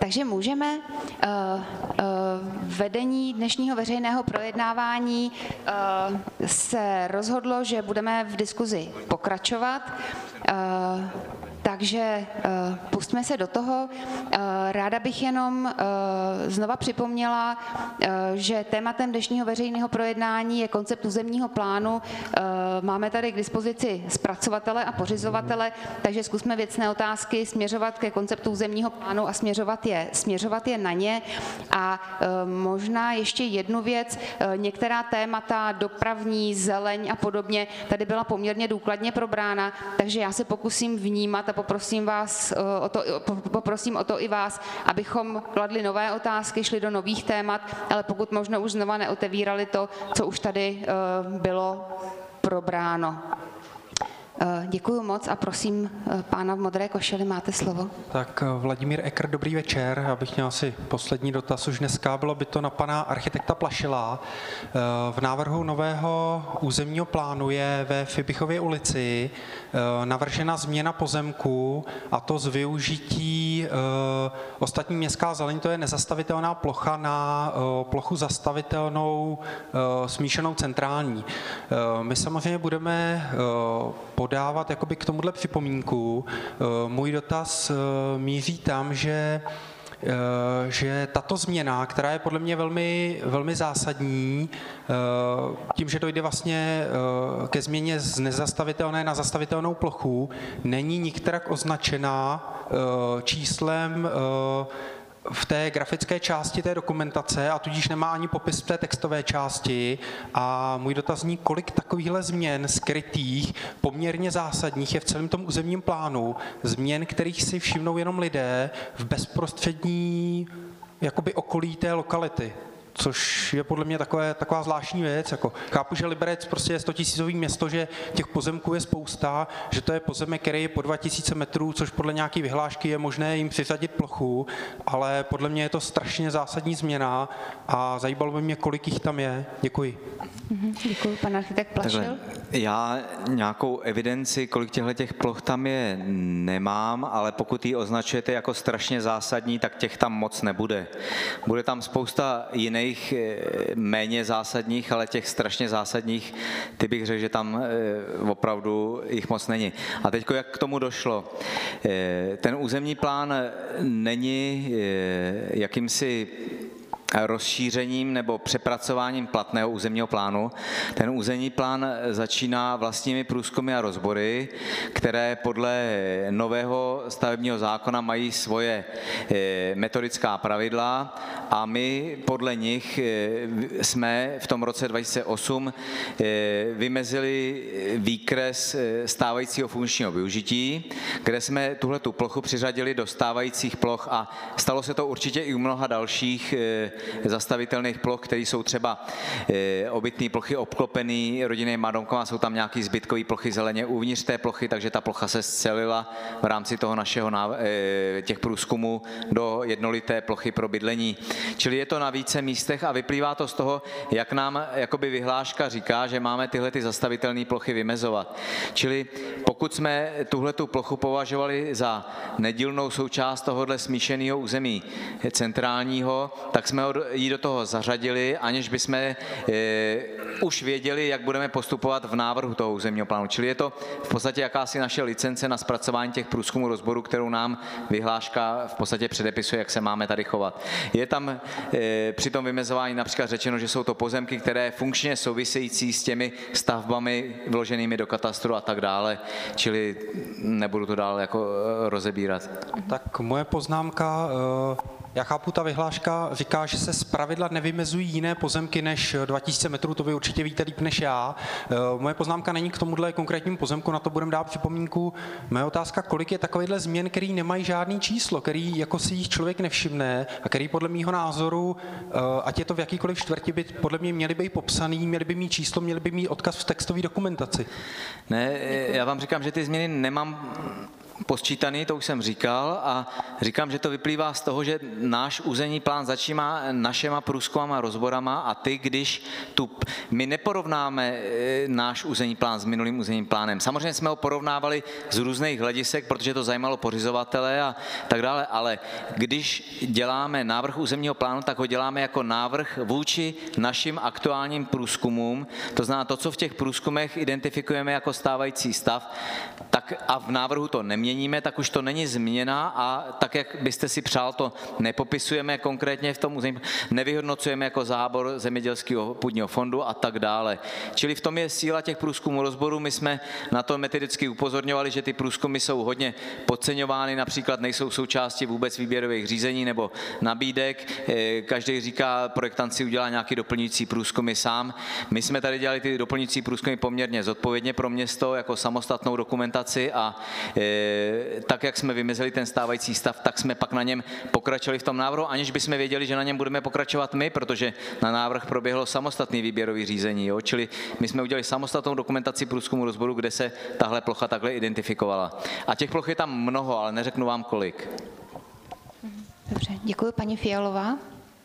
Takže můžeme. Vedení dnešního veřejného projednávání se rozhodlo, že budeme v diskuzi pokračovat. Takže pustíme se do toho. Ráda bych jenom znova připomněla, že tématem dnešního veřejného projednání je koncept územního plánu. Máme tady k dispozici zpracovatele a pořizovatele, takže zkusme věcné otázky směřovat ke konceptu územního plánu a směřovat je na ně. A možná ještě jednu věc, některá témata, dopravní, zeleň a podobně, tady byla poměrně důkladně probrána, takže já se pokusím vnímat a poprosím o to i vás, abychom kladli nové otázky, šli do nových témat, ale pokud možno už znova neotevírali to, co už tady bylo probráno. Děkuji moc a prosím pána v modré košili, máte slovo. Tak Vladimír Ekr, dobrý večer. Já bych měl asi poslední dotaz už dneska. Bylo by to na pana architekta Plašila. V návrhu nového územního plánu je ve Fibichově ulici navržena změna pozemku, a to z využití ostatní městská zeleň, to je nezastavitelná plocha, na plochu zastavitelnou smíšenou centrální. My samozřejmě budeme podávat jakoby k tomuhle připomínku. Můj dotaz míří tam, že tato změna, která je podle mě velmi, velmi zásadní, tím, že dojde vlastně ke změně z nezastavitelné na zastavitelnou plochu, není nikterak označená číslem v té grafické části té dokumentace a tudíž nemá ani popis v té textové části. A můj dotaz zní, kolik takovýchhle změn skrytých, poměrně zásadních je v celém tom územním plánu, změn, kterých si všimnou jenom lidé v bezprostřední jakoby okolí té lokality. Což je podle mě taková zvláštní věc. Jako, chápu, že Liberec prostě je 100 000 město, že těch pozemků je spousta, že to je pozemek, který je po 2000 metrů, což podle nějaké vyhlášky je možné jim přiřadit plochu, ale podle mě je to strašně zásadní změna a zajímalo by mě, kolik jich tam je. Děkuji. Děkuji, pan architekt Plašil. Takhle, já nějakou evidenci, kolik těch ploch tam je, nemám, ale pokud ji označujete jako strašně zásadní, tak těch tam moc nebude. Bude tam spousta jiných méně zásadních, ale těch strašně zásadních, ty bych řekl, že tam opravdu jich moc není. A teď jak k tomu došlo? Ten územní plán není jakýmsi rozšířením nebo přepracováním platného územního plánu. Ten územní plán začíná vlastními průzkumy a rozbory, které podle nového stavebního zákona mají svoje metodická pravidla a my podle nich jsme v tom roce 2008 vymezili výkres stávajícího funkčního využití, kde jsme tuhletu plochu přiřadili do stávajících ploch a stalo se to určitě i u mnoha dalších zastavitelných ploch, které jsou třeba obytné plochy obklopené rodinnýma domkama, jsou tam nějaké zbytkové plochy zeleně uvnitř té plochy, takže ta plocha se scelila v rámci toho našeho těch průzkumů do jednolité plochy pro bydlení. Čili je to na více místech a vyplývá to z toho, jak nám jakoby vyhláška říká, že máme tyhle ty zastavitelné plochy vymezovat. Čili pokud jsme tuhletu plochu považovali za nedílnou součást tohohle smíšeného území centrálního, tak jsme ji do toho zařadili, aniž bychom už věděli, jak budeme postupovat v návrhu toho územního plánu. Čili je to v podstatě jakási naše licence na zpracování těch průzkumů rozborů, kterou nám vyhláška v podstatě předepisuje, jak se máme tady chovat. Je tam při tom vymezování například řečeno, že jsou to pozemky, které funkčně související s těmi stavbami vloženými do katastru a tak dále, čili nebudu to dál jako rozebírat. Tak moje poznámka, já chápu, ta vyhláška říká, že se zpravidla nevymezují jiné pozemky než 2000 metrů, to vy určitě víte líp než já. Moje poznámka není k tomuhle konkrétnímu pozemku, na to budeme dát připomínku. Moje otázka, kolik je takovýchhle změn, který nemají žádný číslo, který jako si jich člověk nevšimne a který podle mýho názoru, ať je to v jakýkoliv čtvrti, by podle mě měly být popsaný, měly by mít číslo, měly by mít odkaz v textové dokumentaci. Ne, já vám říkám, že ty změny nemám posčítaný, to už jsem říkal, a říkám, že to vyplývá z toho, že náš územní plán začíná našema průzkumama, rozborama a my neporovnáme náš územní plán s minulým územním plánem. Samozřejmě jsme ho porovnávali z různých hledisek, protože to zajímalo pořizovatele a tak dále, ale když děláme návrh územního plánu, tak ho děláme jako návrh vůči našim aktuálním průzkumům, to znamená to, co v těch průzkumech identifikujeme jako stávající stav, tak a v návrhu to neměníme, tak už to není změna a tak, jak byste si přál, to nepopisujeme konkrétně v tom území, nevyhodnocujeme jako zábor zemědělského půdního fondu a tak dále. Čili v tom je síla těch průzkumů rozborů. My jsme na to metodicky upozorňovali, že ty průzkumy jsou hodně podceňovány, například nejsou součástí vůbec výběrových řízení nebo nabídek. Každý říká, projektant si udělá nějaký doplňující průzkumy sám. My jsme tady dělali ty doplňující průzkumy poměrně zodpovědně pro město jako samostatnou dokumentaci a tak, jak jsme vymezili ten stávající stav, tak jsme pak na něm pokračovali v tom návrhu, aniž bychom věděli, že na něm budeme pokračovat my, protože na návrh proběhlo samostatný výběrový řízení. Jo? Čili my jsme udělali samostatnou dokumentaci průzkumu rozboru, kde se tahle plocha takhle identifikovala. A těch ploch je tam mnoho, ale neřeknu vám kolik. Dobře, děkuji. Paní Fialová.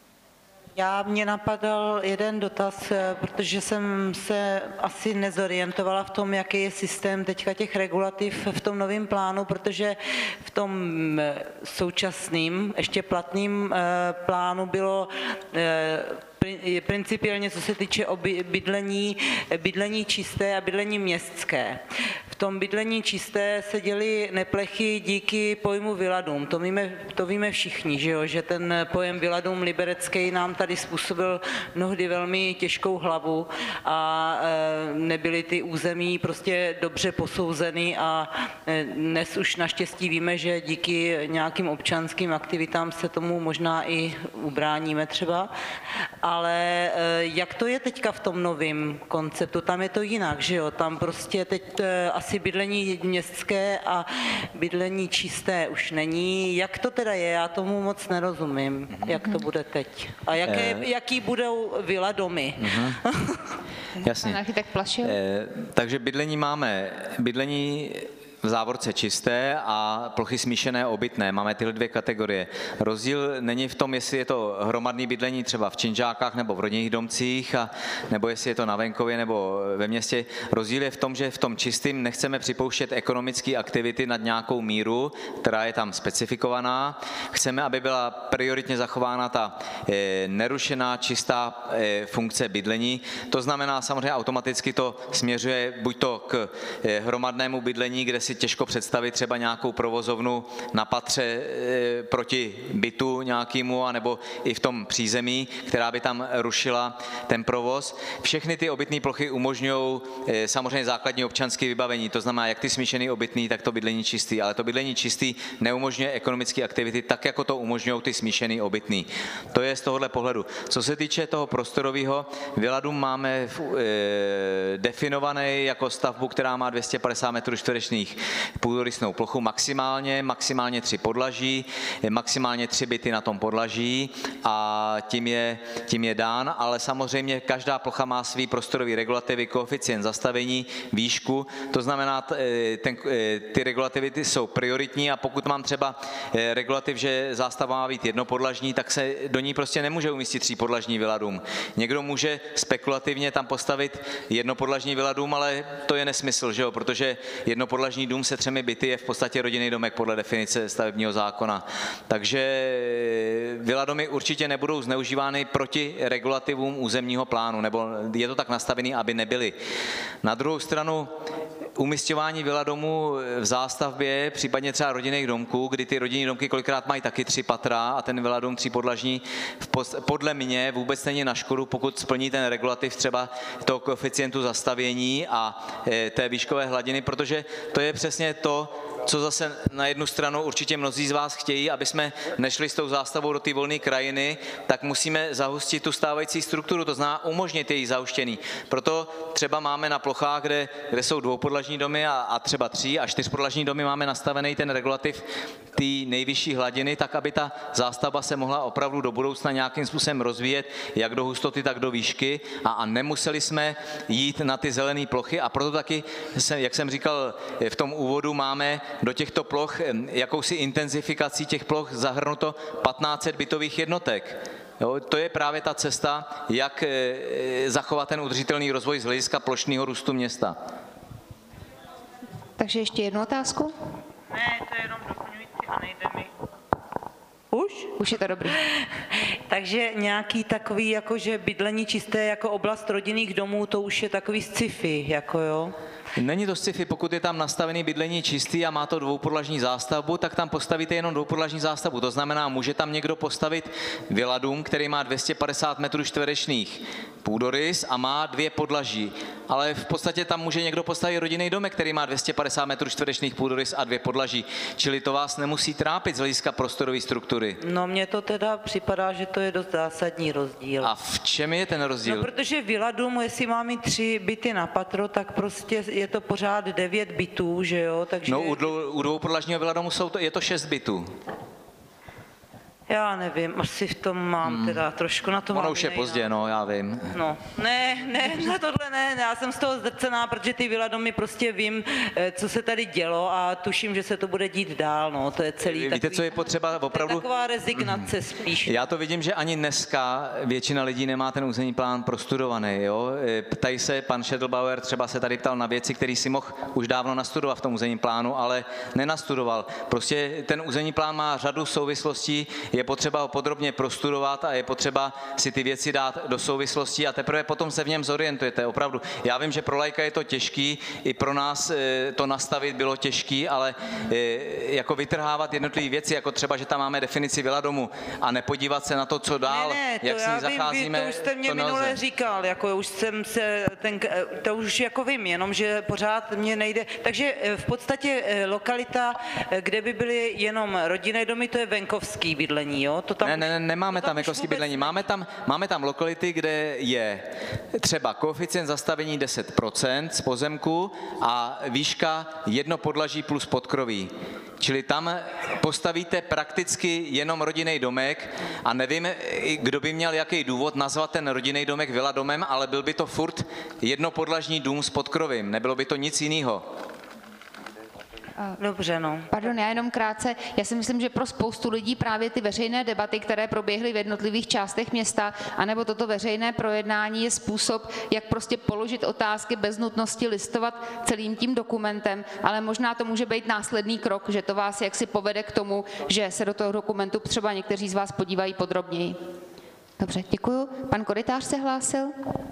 Mě napadal jeden dotaz, protože jsem se asi nezorientovala v tom, jaký je systém teďka těch regulativ v tom novém plánu, protože v tom současném, ještě platném plánu bylo principiálně, co se týče bydlení čisté a bydlení městské. V tom bydlení čisté se děly neplechy díky pojmu Viladum. To víme všichni, že jo? Že ten pojem Viladum liberecký nám tady způsobil mnohdy velmi těžkou hlavu a nebyly ty území prostě dobře posouzeny a dnes už naštěstí víme, že díky nějakým občanským aktivitám se tomu možná i ubráníme třeba. Ale jak to je teďka v tom novém konceptu? Tam je to jinak, že jo? Tam prostě teď asi bydlení městské a bydlení čisté už není. Jak to teda je? Já tomu moc nerozumím, jak to bude teď. A jaký budou vila domy? Jasně. Architekt Plašil. Takže bydlení v závorce čisté a plochy smíšené obytné. Máme tyhle dvě kategorie. Rozdíl není v tom, jestli je to hromadné bydlení třeba v činžákách nebo v rodinných domcích, nebo jestli je to na venkově nebo ve městě. Rozdíl je v tom, že v tom čistým nechceme připouštět ekonomické aktivity nad nějakou míru, která je tam specifikovaná. Chceme, aby byla prioritně zachována ta nerušená, čistá funkce bydlení. To znamená, samozřejmě automaticky to směřuje buď to k hromadnému bydlení, kde si těžko představit třeba nějakou provozovnu na patře proti bytu nějakému, anebo i v tom přízemí, která by tam rušila ten provoz. Všechny ty obytné plochy umožňují samozřejmě základní občanské vybavení, to znamená jak ty smíšený obytný, tak to bydlení čistý, ale to bydlení čistý neumožňuje ekonomické aktivity tak, jako to umožňují ty smíšený obytný. To je z tohohle pohledu. Co se týče toho prostorového, Viladum máme definovaný jako stavbu, která má 250 metrů čtverečných půdorysnou plochu maximálně 3 podlaží, maximálně 3 byty na tom podlaží a tím je dán, ale samozřejmě každá plocha má svý prostorový regulativy, koeficient zastavení, výšku, to znamená, ty regulativy jsou prioritní a pokud mám třeba regulativ, že zástava má být jednopodlažní, tak se do ní prostě nemůže umístit 3podlažní Viladum. Někdo může spekulativně tam postavit jednopodlažní Viladum, ale to je nesmysl, že jo? Protože jednopodlažní dům se 3 byty je v podstatě rodinný domek podle definice stavebního zákona. Takže viladomy určitě nebudou zneužívány proti regulativům územního plánu, nebo je to tak nastavené, aby nebyly. Na druhou stranu umisťování viladomů v zástavbě, případně třeba rodinných domků, kdy ty rodinné domky kolikrát mají taky 3 patra a ten viladum 3podlažní, podle mě vůbec není na škodu, pokud splní ten regulativ třeba toho koeficientu zastavění a té výškové hladiny, protože to je přesně to, co zase na jednu stranu určitě mnozí z vás chtějí, aby jsme nešli s tou zástavou do té volné krajiny, tak musíme zahustit tu stávající strukturu, to znamená umožnit její zahuštění. Proto třeba máme na plochách, kde jsou 2podlažní domy a třeba 3 a 4podlažní domy, máme nastavený ten regulativ té nejvyšší hladiny, tak aby ta zástavba se mohla opravdu do budoucna nějakým způsobem rozvíjet, jak do hustoty, tak do výšky a nemuseli jsme jít na ty zelené plochy a proto taky, jak jsem říkal v tom úvodu, máme do těchto ploch jakousi intenzifikací těch ploch zahrnuto 1500 bytových jednotek. Jo, to je právě ta cesta, jak zachovat ten udržitelný rozvoj z hlediska plošného růstu města. Takže ještě jednu otázku. Ne, to je jenom doplňující a nejde mi. Už je to dobrý. Takže nějaký takový, jakože bydlení čisté jako oblast rodinných domů, to už je takový sci-fi, jako jo? Není to sci-fi, pokud je tam nastavený bydlení čistý a má to dvoupodlažní zástavbu, tak tam postavíte jenom dvoupodlažní zástavbu. To znamená, může tam někdo postavit vila dům, který má 250 metrů čtverečných půdorys a má 2 podlaží. Ale v podstatě tam může někdo postavit rodinný domek, který má 250 metrů čtverečných půdorys a 2 podlaží. Čili to vás nemusí trápit z hlediska prostorové struktury. No mně to teda připadá, že to je dost zásadní rozdíl. A v čem je ten rozdíl? No protože vila dům, jestli má mít 3 byty na patro, tak prostě je to pořád 9 bytů, že jo? Takže... No u dvoupodlažního vila domu je to 6 bytů. Já nevím, asi v tom mám teda trošku na tom. Ono už je pozdě, no, já vím. No, ne, na tohle ne, já jsem z toho zdrcená, protože ty vila domy prostě vím, co se tady dělo a tuším, že se to bude dít dál, no, to je celý Víte, takový, co je potřeba opravdu? To je taková rezignace spíš. Já to vidím, že ani dneska většina lidí nemá ten územní plán prostudovaný, jo. Ptají se, pan Schädelbauer třeba se tady ptal na věci, které si mohl už dávno nastudovat v tom územním plánu, ale nenastudoval. Prostě ten územní plán má řadu souvislostí, je potřeba ho podrobně prostudovat a je potřeba si ty věci dát do souvislostí a teprve potom se v něm zorientujete. Opravdu, já vím, že pro laika je to těžký, i pro nás to nastavit bylo těžký, ale jako vytrhávat jednotlivé věci, jako třeba, že tam máme definici vila domu a nepodívat se na to, co dál, ne, jak s ní zacházíme, to už jste mě to minule nelze. říkal, jako už jsem se, to už jako vím, jenomže pořád mě nejde. Takže v podstatě lokalita, kde by byly jenom rodinné domy, to je venkovský bydlení, jo? To tam Nemáme to tam už venkovské vůbec bydlení. Máme tam lokality, kde je třeba koeficient zastavení 10% z pozemku a výška 1 podlaží plus podkroví. Čili tam postavíte prakticky jenom rodinný domek a nevím, kdo by měl jaký důvod nazvat ten rodinný domek vila domem, ale byl by to furt jednopodlažní dům s podkrovím, nebylo by to nic jiného. Dobře, no. Pardon, já jenom krátce. Já si myslím, že pro spoustu lidí právě ty veřejné debaty, které proběhly v jednotlivých částech města, anebo toto veřejné projednání je způsob, jak prostě položit otázky bez nutnosti listovat celým tím dokumentem, ale možná to může být následný krok, že to vás jaksi povede k tomu, že se do toho dokumentu třeba někteří z vás podívají podrobněji. Dobře, děkuju. Pan Korytář se hlásil.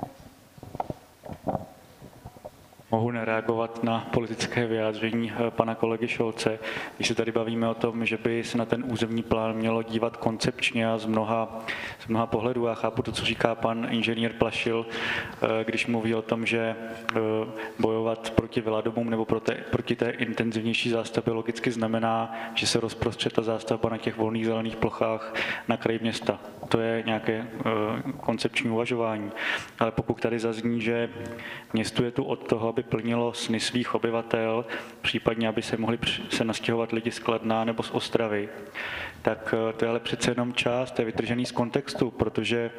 Mohu nereagovat na politické vyjádření pana kolegy Šolce. Když se tady bavíme o tom, že by se na ten územní plán mělo dívat koncepčně a z mnoha pohledů. Já chápu to, co říká pan inženýr Plašil, když mluví o tom, že bojovat proti viladomům nebo proti té intenzivnější zástavbě logicky znamená, že se rozprostře ta zástavba na těch volných zelených plochách na kraji města. To je nějaké koncepční uvažování. Ale pokud tady zazní, že město je tu od toho, aby plnilo sny svých obyvatel, případně aby se mohli se nastěhovat lidi z Kladna nebo z Ostravy, tak to je ale přece jenom část, to je vytržený z kontextu, protože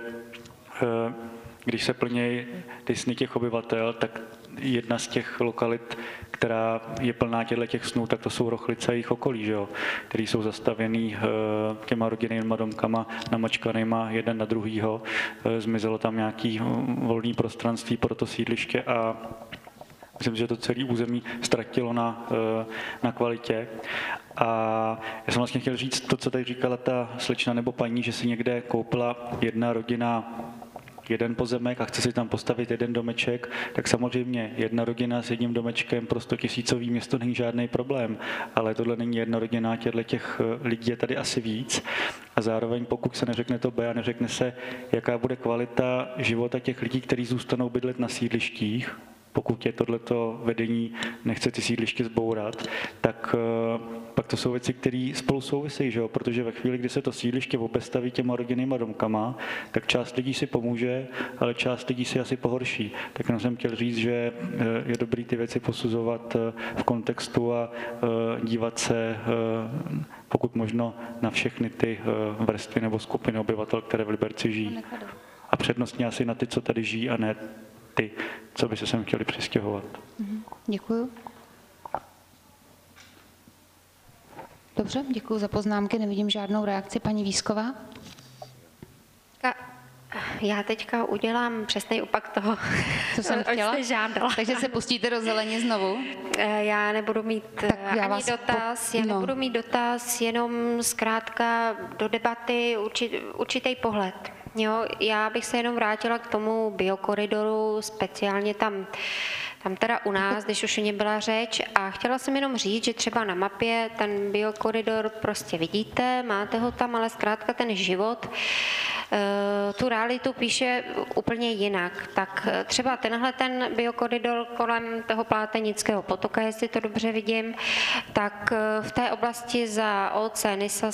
když se plní ty sny těch obyvatel, tak jedna z těch lokalit, která je plná těch snů, tak to jsou Rochlice a jejich okolí, že jo, který jsou zastavený těma rodinnýma domkama namačkanýma jeden na druhýho. Zmizelo tam nějaký volný prostranství pro to sídliště a myslím, že to celé území ztratilo na kvalitě. A já jsem vlastně chtěl říct to, co tady říkala ta slečna nebo paní, že si někde koupila jedna rodina jeden pozemek a chce si tam postavit jeden domeček, tak samozřejmě jedna rodina s jedním domečkem pro 100 000 město není žádný problém, ale tohle není jedna rodina, těch lidí je tady asi víc a zároveň pokud se neřekne to B a neřekne se, jaká bude kvalita života těch lidí, kteří zůstanou bydlet na sídlištích, pokud je tohleto vedení nechce ty sídliště zbourat, tak pak to jsou věci, které spolu souvisejí, že jo? Protože ve chvíli, kdy se to sídliště obestaví těma rodinnýma domkama, tak část lidí si pomůže, ale část lidí si asi pohorší. Tak jenom jsem chtěl říct, že je dobré ty věci posuzovat v kontextu a dívat se pokud možno na všechny ty vrstvy nebo skupiny obyvatel, které v Liberci žijí. A přednostně asi na ty, co tady žijí, a ne ty, co by se sem chtěli přistěhovat. Děkuju. Dobře, děkuji za poznámky, nevidím žádnou reakci. Paní Vízková? Já teďka udělám přesný opak toho, Co jsem chtěla? jste žádala. Takže se pustíte do zeleně znovu? Já nebudu mít ani dotaz, nebudu mít dotaz, jenom zkrátka do debaty určitý pohled. Jo, já bych se jenom vrátila k tomu biokoridoru, speciálně tam teda u nás, když už o něm byla řeč, a chtěla jsem jenom říct, že třeba na mapě ten biokoridor prostě vidíte, máte ho tam, ale zkrátka ten život tu realitu píše úplně jinak. Tak třeba tenhle ten biokoridor kolem toho Plátenického potoka, jestli to dobře vidím, tak v té oblasti za OC Nysa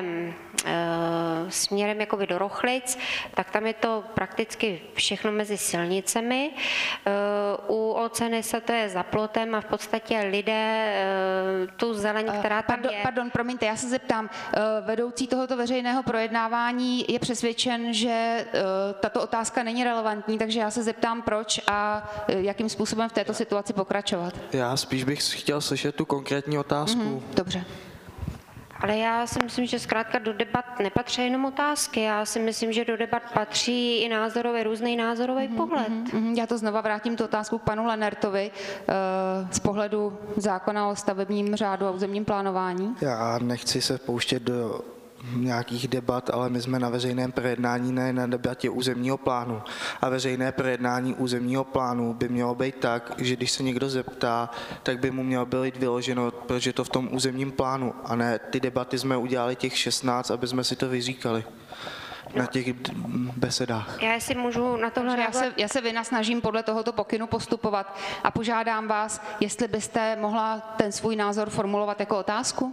směrem jakoby do Rochlic, tak tam je to prakticky všechno mezi silnicemi. U OC Nysa to je za plotem a v podstatě lidé tu zeleň, která tam je... Pardon, promiňte, já se zeptám. Vedoucí tohoto veřejného projednávání je přesvědčen, že tato otázka není relevantní, takže já se zeptám, proč a jakým způsobem v této situaci pokračovat. Já spíš bych chtěl slyšet tu konkrétní otázku. Dobře. Ale já si myslím, že zkrátka do debat nepatří jenom otázky. Já si myslím, že do debat patří i různý názorový pohled. Já to znova vrátím tu otázku k panu Lenertovi z pohledu zákona o stavebním řádu a územním plánování. Já nechci se pouštět do nějakých debat, ale my jsme na veřejném projednání, ne na debatě územního plánu. A veřejné projednání územního plánu by mělo být tak, že když se někdo zeptá, tak by mu mělo být vyloženo, protože to v tom územním plánu, a ne ty debaty jsme udělali těch 16, aby jsme si to vyříkali na těch besedách. Já si můžu na tohle reagovat. Já se vynasnažím podle tohoto pokynu postupovat a požádám vás, jestli byste mohla ten svůj názor formulovat jako otázku?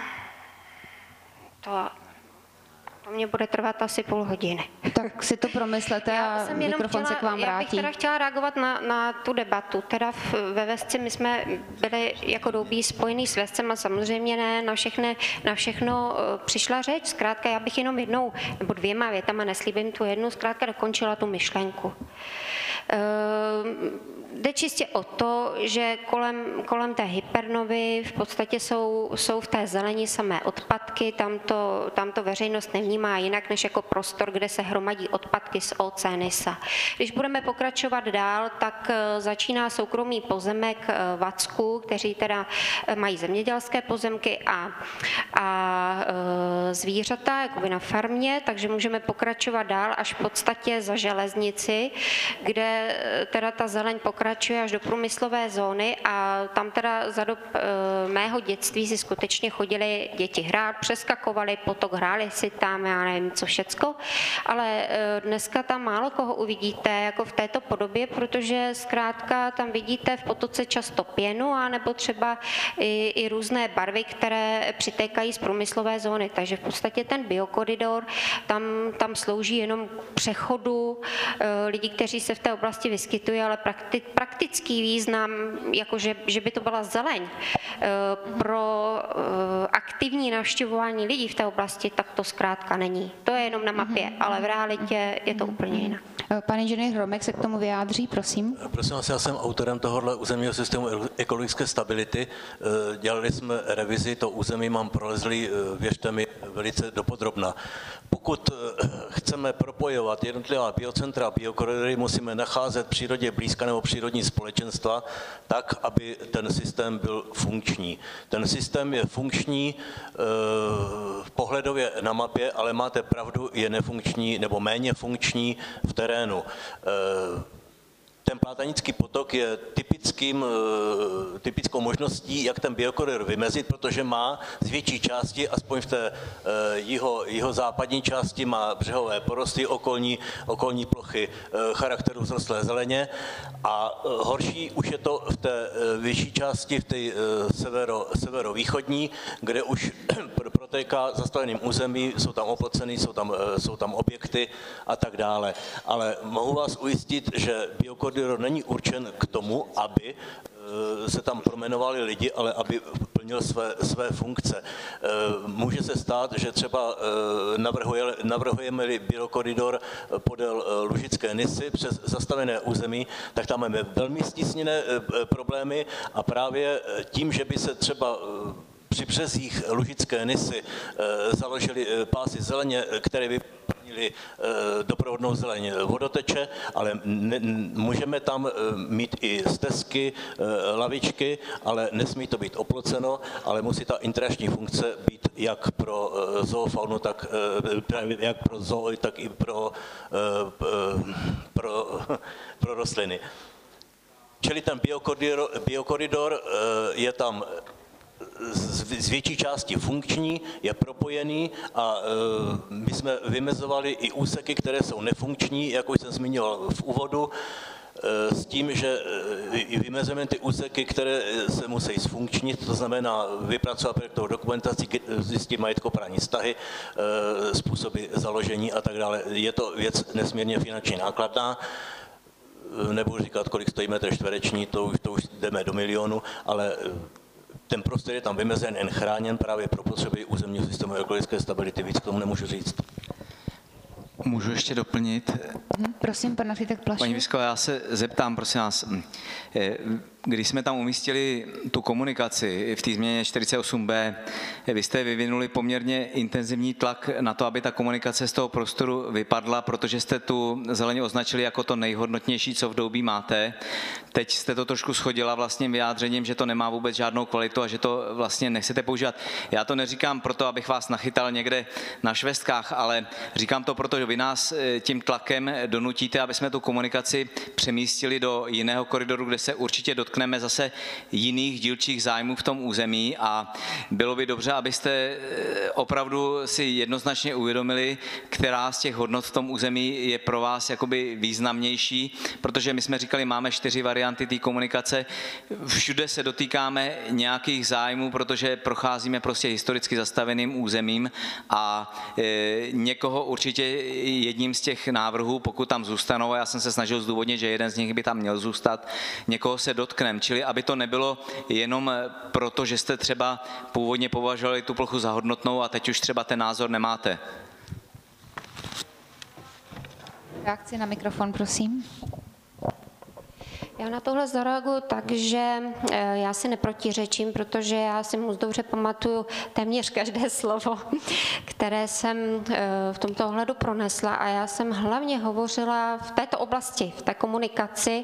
To mě bude trvat asi půl hodiny. Tak si to promyslete a mikrofon se k vám vrátí. Já bych teda chtěla reagovat na tu debatu. Teda ve Vesci my jsme byli jako Doubí spojený s Vescem a samozřejmě ne na všechno přišla řeč. Zkrátka já bych jenom jednou nebo dvěma větama, neslíbím tu jednu, zkrátka dokončila tu myšlenku. Jde čistě o to, že kolem té Hypernovy v podstatě jsou v té zeleni samé odpadky, tam to veřejnost nevnímá jinak než jako prostor, kde se hromadí odpadky z OC Nysa. Když budeme pokračovat dál, tak začíná soukromý pozemek Vacku, kteří teda mají zemědělské pozemky a zvířata jakoby na farmě, takže můžeme pokračovat dál až v podstatě za železnici, kde teda ta zeleň pokračuje až do průmyslové zóny a tam teda za dob mého dětství si skutečně chodili děti hrát, přeskakovali potok, hráli si tam, já nevím co všecko, ale dneska tam málo koho uvidíte jako v této podobě, protože zkrátka tam vidíte v potoce často pěnu a nebo třeba i různé barvy, které přitékají z průmyslové zóny, takže v podstatě ten biokoridor tam slouží jenom k přechodu lidí, kteří se v té oblasti vyskytují, ale praktický význam, jakože že by to byla zeleň pro aktivní navštěvování lidí v té oblasti, tak to zkrátka není. To je jenom na mapě, ale v realitě je to úplně jinak. Pan inženýr Hromek se k tomu vyjádří, prosím. Prosím vás, já jsem autorem tohohle územního systému ekologické stability. Dělali jsme revizi, to území mám prolezlý, věřte mi, velice dopodrobna. Pokud chceme propojovat jednotlivá biocentra a biokoridory, musíme nacházet přírodě blízká nebo přírodní společenstva tak, aby ten systém byl funkční. Ten systém je funkční pohledově na mapě, ale máte pravdu, je nefunkční nebo méně funkční v terénu. Ten Plátenický potok je typickou možností, jak ten biokoridor vymezit, protože má z větší části, aspoň v té jihozápadní části, má břehové porosty, okolní plochy charakteru vzrostlé zeleně a horší už je to v té vyšší části, v té severovýchodní, kde už protéká zastaveným území, jsou tam oploceny, jsou tam objekty a tak dále. Ale mohu vás ujistit, že biokoridor není určen k tomu, aby se tam promenovali lidi, ale aby plnil své funkce. Může se stát, že třeba navrhujeme-li biokoridor podél Lužické Nysy přes zastavené území, tak tam máme velmi stísněné problémy a právě tím, že by se třeba při březích Lužické Nisy založili pásy zeleně, které vyplnili doprovodnou zeleň vodoteče, ale můžeme tam mít i stezky, lavičky, ale nesmí to být oploceno, ale musí ta interakční funkce být jak pro zoofaunu, tak jak pro zoo, tak i pro rostliny. Čili ten biokoridor je tam z větší části funkční, je propojený a my jsme vymezovali i úseky, které jsou nefunkční, jak už jsem zmiňoval v úvodu, s tím, že vymezujeme ty úseky, které se musí zfunkčnit, to znamená vypracovat projektovou dokumentaci, zjistit majetkoprávní vztahy, způsoby založení a tak dále. Je to věc nesmírně finančně nákladná. Nebudu říkat, kolik stojí metr čtvereční, to už jdeme do milionu, ale ten prostor je tam vymezen, jen chráněn právě pro potřeby územního systému ekologické stability. Víc k tomu nemůžu říct. Můžu ještě doplnit? Prosím, pan architekt Plašil. Paní Visko, já se zeptám, prosím vás, když jsme tam umístili tu komunikaci v té změně 48b, vy jste vyvinuli poměrně intenzivní tlak na to, aby ta komunikace z toho prostoru vypadla, protože jste tu zeleně označili jako to nejhodnotnější, co v Doubí máte. Teď jste to trošku shodila vlastním vyjádřením, že to nemá vůbec žádnou kvalitu a že to vlastně nechcete používat. Já to neříkám proto, abych vás nachytal někde na švestkách, ale říkám to proto, že vy nás tím tlakem donutíte, aby jsme tu komunikaci přemístili do jiného koridoru, kde se určitě dotkneme zase jiných dílčích zájmů v tom území a bylo by dobře, abyste opravdu si jednoznačně uvědomili, která z těch hodnot v tom území je pro vás jakoby významnější, protože my jsme říkali, máme 4 varianty té komunikace, všude se dotýkáme nějakých zájmů, protože procházíme prostě historicky zastaveným územím a někoho určitě jedním z těch návrhů, pokud tam zůstanou, a já jsem se snažil zdůvodnit, že jeden z nich by tam měl zůstat, někoho se dotkneme, čili aby to nebylo jenom proto, že jste třeba původně považovali tu plochu za hodnotnou a teď už třeba ten názor nemáte. Reakci na mikrofon, prosím. Já na tohle zareaguju tak, že já si neprotiřečím, protože já si moc dobře pamatuju téměř každé slovo, které jsem v tomto ohledu pronesla a já jsem hlavně hovořila v této oblasti, v té komunikaci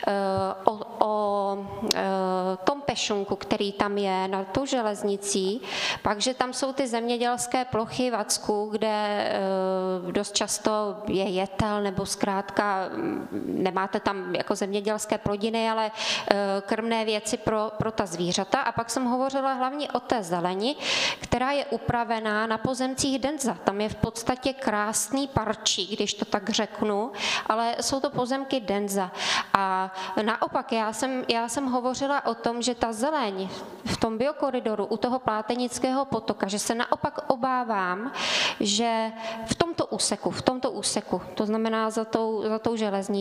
o tom pešunku, který tam je nad tou železnicí, pak, že tam jsou ty zemědělské plochy v Vacku, kde dost často je jetel nebo zkrátka nemáte tam jako zemědělské plodiny, ale krmné věci pro ta zvířata. A pak jsem hovořila hlavně o té zeleni, která je upravená na pozemcích Denza. Tam je v podstatě krásný parčík, když to tak řeknu, ale jsou to pozemky Denza. A naopak já jsem hovořila o tom, že ta zeleň v tom biokoridoru u toho Plátenického potoka, že se naopak obávám, že v tomto úseku, to znamená za tou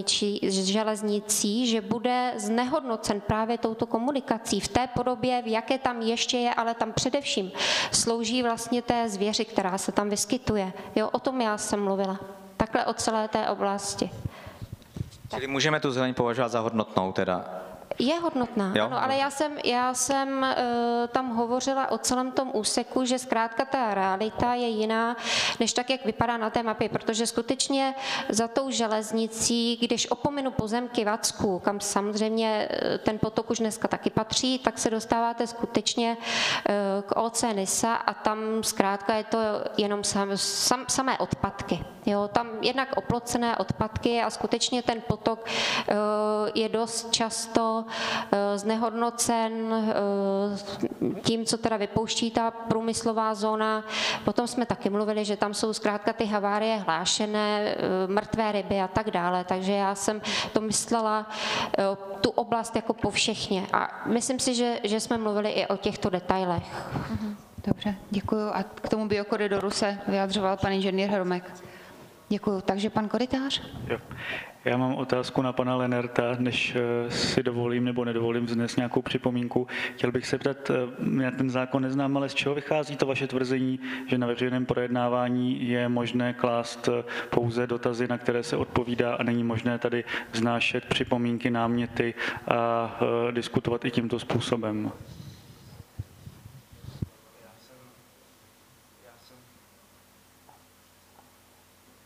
železnicí, že bude znehodnocen právě touto komunikací v té podobě, v jaké tam ještě je, ale tam především slouží vlastně té zvěři, která se tam vyskytuje. Jo, o tom já jsem mluvila. Takhle o celé té oblasti. Čili můžeme tu zeleň považovat za hodnotnou teda? Je hodnotná, jo? Ano, ale já jsem tam hovořila o celém tom úseku, že zkrátka ta realita je jiná, než tak, jak vypadá na té mapě, protože skutečně za tou železnicí, když opominu pozemky Vacku, kam samozřejmě ten potok už dneska taky patří, tak se dostáváte skutečně k OC Nisa a tam zkrátka je to jenom samé odpadky. Jo, tam jednak oplocené odpadky a skutečně ten potok je dost často znehodnocen tím, co teda vypouští ta průmyslová zóna. Potom jsme taky mluvili, že tam jsou zkrátka ty havárie hlášené, mrtvé ryby a tak dále. Takže já jsem to myslela tu oblast jako povšechně. A myslím si, že jsme mluvili i o těchto detailech. Dobře, děkuju. A k tomu biokoridoru se vyjadřoval pan inženýr Hromek. Děkuju. Takže pan Korytář? Jo. Já mám otázku na pana Lenerta, než si dovolím nebo nedovolím vznést nějakou připomínku. Chtěl bych se ptat, já ten zákon neznám, ale z čeho vychází to vaše tvrzení, že na veřejném projednávání je možné klást pouze dotazy, na které se odpovídá a není možné tady vznášet připomínky, náměty a diskutovat i tímto způsobem?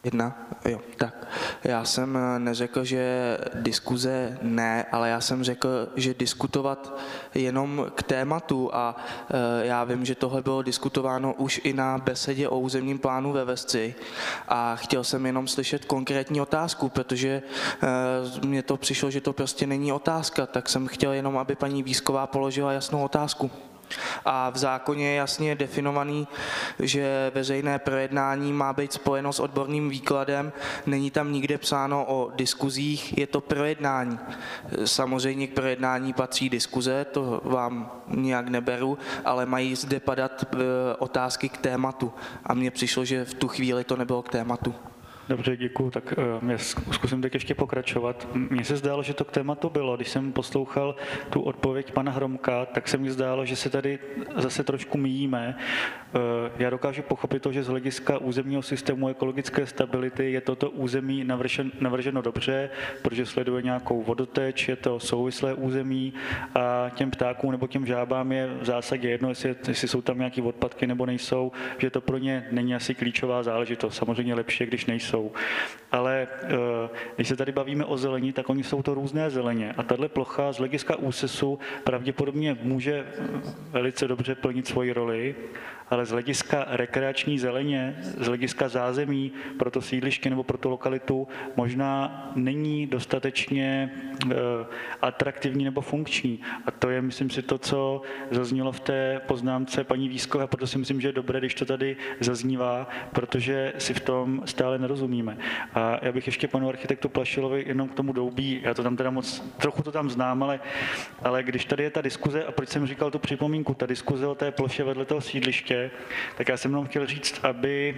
Jedna? Jo, tak. Já jsem neřekl, že diskuze ne, ale já jsem řekl, že diskutovat jenom k tématu a já vím, že tohle bylo diskutováno už i na besedě o územním plánu ve Vesci a chtěl jsem jenom slyšet konkrétní otázku, protože mně to přišlo, že to prostě není otázka, tak jsem chtěl jenom, aby paní Vízková položila jasnou otázku. A v zákoně je jasně definovaný, že veřejné projednání má být spojeno s odborným výkladem. Není tam nikde psáno o diskuzích, je to projednání. Samozřejmě k projednání patří diskuze, to vám nijak neberu, ale mají zde padat otázky k tématu. A mně přišlo, že v tu chvíli to nebylo k tématu. Dobře, děkuji. Tak já zkusím tak ještě pokračovat. Mně se zdálo, že to k tématu bylo. Když jsem poslouchal tu odpověď pana Hromka, tak se mi zdálo, že se tady zase trošku míjíme. Já dokážu pochopit to, že z hlediska územního systému ekologické stability je toto území navrženo dobře, protože sleduje nějakou vodoteč, je to souvislé území a těm ptákům nebo těm žábám je v zásadě jedno, jestli jsou tam nějaké odpadky nebo nejsou, že to pro ně není asi klíčová záležitost. Samozřejmě lepší, když nejsou. Ale když se tady bavíme o zelení, tak oni jsou to různé zeleně. A tahle plocha z hlediska úsesu pravděpodobně může velice dobře plnit svoji roli, ale z hlediska rekreační zeleně, z hlediska zázemí pro to sídliště nebo pro tu lokalitu možná není dostatečně atraktivní nebo funkční. A to je, myslím si, to, co zaznělo v té poznámce paní Vízkové, proto si myslím, že je dobré, když to tady zaznívá, protože si v tom stále nerozumíme. A já bych ještě panu architektu Plašilovi jenom k tomu Doubí, já to tam teda trochu to tam znám, ale když tady je ta diskuze, a proč jsem říkal tu připomínku, ta diskuze o té ploše vedle toho sídliště, tak já jsem jenom chtěl říct, aby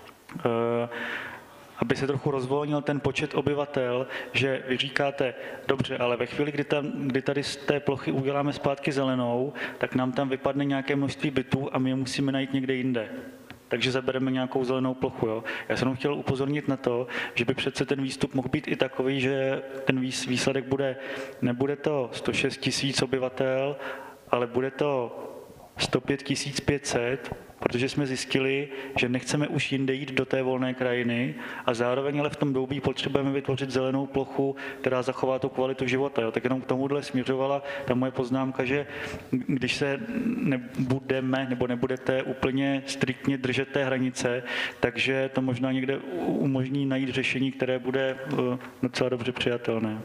se trochu rozvolnil ten počet obyvatel, že vy říkáte, dobře, ale ve chvíli, kdy tady z té plochy uděláme zpátky zelenou, tak nám tam vypadne nějaké množství bytů a my je musíme najít někde jinde. Takže zabereme nějakou zelenou plochu. Jo? Já jsem chtěl upozornit na to, že by přece ten výstup mohl být i takový, že ten výsledek nebude to 106 000 obyvatel, ale bude to 105 500, protože jsme zjistili, že nechceme už jinde jít do té volné krajiny a zároveň ale v tom Doubí potřebujeme vytvořit zelenou plochu, která zachová tu kvalitu života. Jo. Tak jenom k tomuhle směřovala ta moje poznámka, že když se nebudeme nebo nebudete úplně striktně držet té hranice, takže to možná někde umožní najít řešení, které bude docela dobře přijatelné.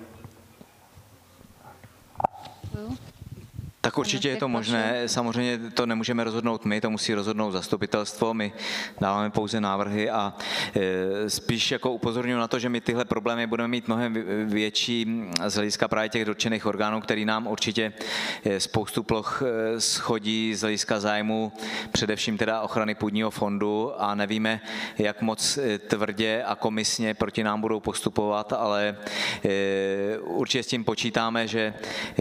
Tak určitě je to možné, samozřejmě to nemůžeme rozhodnout my, to musí rozhodnout zastupitelstvo, my dáváme pouze návrhy a spíš jako upozorňuji na to, že my tyhle problémy budeme mít mnohem větší z hlediska právě těch dotčených orgánů, který nám určitě spoustu ploch schodí z hlediska zájmu, především teda ochrany půdního fondu a nevíme, jak moc tvrdě a komisně proti nám budou postupovat, ale určitě s tím počítáme, že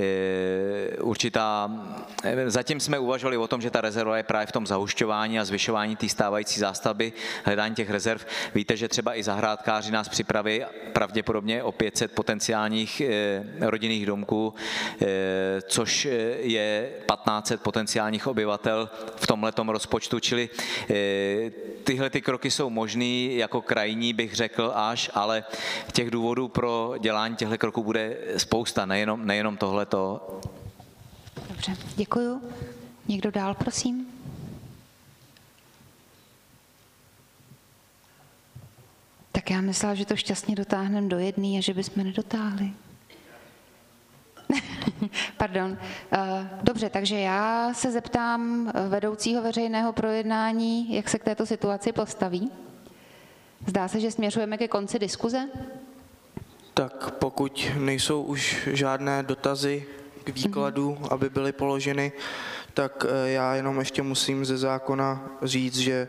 zatím jsme uvažovali o tom, že ta rezerva je právě v tom zahušťování a zvyšování té stávající zástavby, hledání těch rezerv. Víte, že třeba i zahrádkáři nás připraví pravděpodobně o 500 potenciálních rodinných domků, což je 1500 potenciálních obyvatel v tomhletom rozpočtu, čili tyhle ty kroky jsou možný, jako krajní bych řekl až, ale těch důvodů pro dělání těchto kroků bude spousta, nejenom tohleto. Dobře, děkuju. Někdo dál, prosím? Tak já myslela, že to šťastně dotáhneme do jedné a že bychom nedotáhli. Pardon. Dobře, takže já se zeptám vedoucího veřejného projednání, jak se k této situaci postaví. Zdá se, že směřujeme ke konci diskuze? Tak pokud nejsou už žádné dotazy k výkladu, aby byly položeny, tak já jenom ještě musím ze zákona říct, že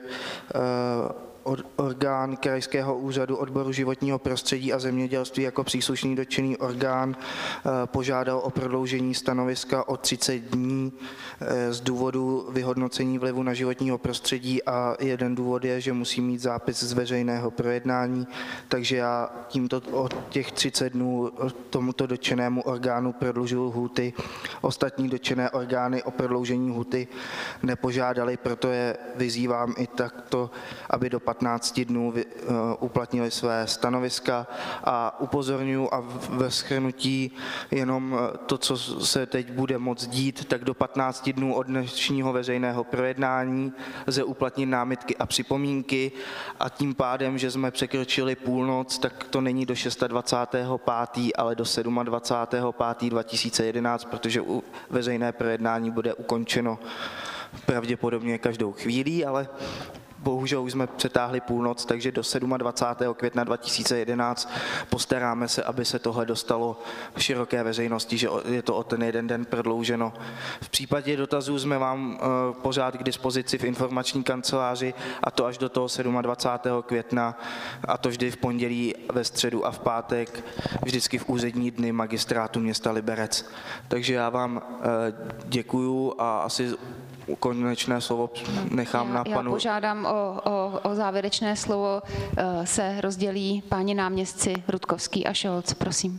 orgán Krajského úřadu odboru životního prostředí a zemědělství jako příslušný dotčený orgán požádal o prodloužení stanoviska o 30 dní z důvodu vyhodnocení vlivu na životního prostředí a jeden důvod je, že musí mít zápis z veřejného projednání, takže já tímto o těch 30 dnů tomuto dotčenému orgánu prodlužuji lhůty. Ostatní dotčené orgány o prodloužení lhůty nepožádali, proto je vyzývám i takto, aby do 15 dnů uplatnili své stanoviska a upozorňuji a ve shrnutí jenom to, co se teď bude moct dít, tak do 15 dnů od dnešního veřejného projednání lze uplatnit námitky a připomínky a tím pádem, že jsme překročili půlnoc, tak to není do 26.5., ale do 27.5.2011, protože veřejné projednání bude ukončeno pravděpodobně každou chvílí, ale bohužel už jsme přetáhli půlnoc, takže do 27. května 2011 postaráme se, aby se tohle dostalo široké veřejnosti, že je to o ten jeden den prodlouženo. V případě dotazů jsme vám pořád k dispozici v informační kanceláři a to až do toho 27. května a to vždy v pondělí, ve středu a v pátek, vždycky v úřední dny magistrátu města Liberec. Takže já vám děkuju a asi konečné slovo nechám na panu. Já požádám o závěrečné slovo, se rozdělí páni náměstci Rutkovský a Scholz, prosím.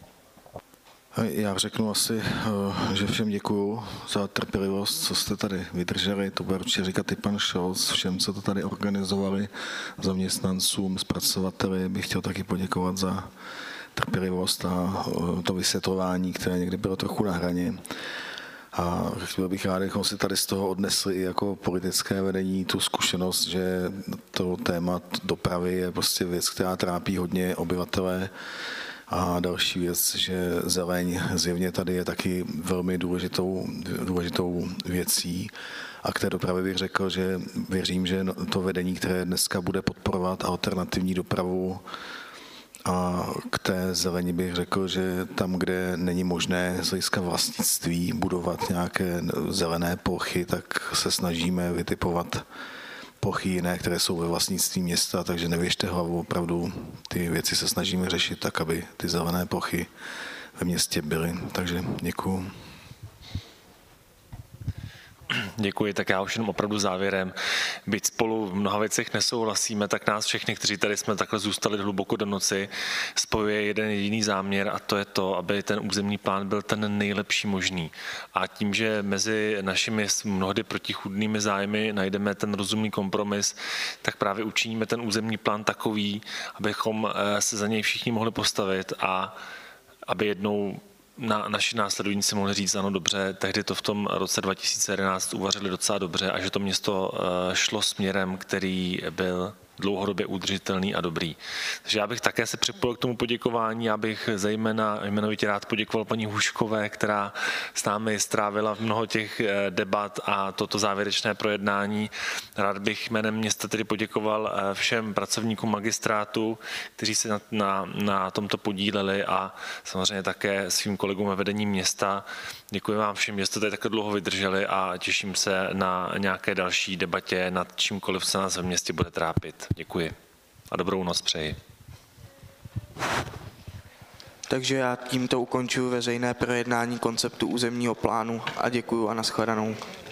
Já řeknu asi, že všem děkuju za trpělivost, co jste tady vydrželi. To bude určitě říkat i pan Scholz, všem, co to tady organizovali, zaměstnancům, zpracovateli. Bych chtěl taky poděkovat za trpělivost a to vysvětlování, které někdy bylo trochu na hraně. A chtěl bych rád, abychom si tady z toho odnesli i jako politické vedení tu zkušenost, že to téma dopravy je prostě věc, která trápí hodně obyvatele. A další věc, že zeleň zjevně tady je taky velmi důležitou věcí. A k té dopravě bych řekl, že věřím, že to vedení, které dneska bude podporovat alternativní dopravu, a k té zelení bych řekl, že tam, kde není možné z hlediska vlastnictví budovat nějaké zelené plochy, tak se snažíme vytipovat plochy jiné, které jsou ve vlastnictví města, takže nevěžte hlavu, opravdu ty věci se snažíme řešit tak, aby ty zelené plochy ve městě byly. Takže děkuju. Děkuji, tak já už jenom opravdu závěrem. Byť spolu v mnoha věcech nesouhlasíme, tak nás všechny, kteří tady jsme takhle zůstali hluboko do noci, spojuje jeden jediný záměr a to je to, aby ten územní plán byl ten nejlepší možný. A tím, že mezi našimi mnohdy protichůdnými zájmy najdeme ten rozumný kompromis, tak právě učiníme ten územní plán takový, abychom se za něj všichni mohli postavit a aby jednou naši následovníci mohli říct, ano dobře, tehdy to v tom roce 2011 uvařili docela dobře a že to město šlo směrem, který byl dlouhodobě udržitelný a dobrý. Takže já bych také se připojil k tomu poděkování, já bych zejména jmenovitě rád poděkoval paní Hůškové, která s námi strávila mnoho těch debat a toto závěrečné projednání. Rád bych jménem města tedy poděkoval všem pracovníkům magistrátu, kteří se na tomto podíleli a samozřejmě také svým kolegům ve vedení města. Děkuji vám všem, že jste tady takhle dlouho vydrželi a těším se na nějaké další debatě nad čímkoliv se nás ve městě bude trápit. Děkuji a dobrou noc přeji. Takže já tímto ukončuji veřejné projednání konceptu územního plánu a děkuji a nashledanou.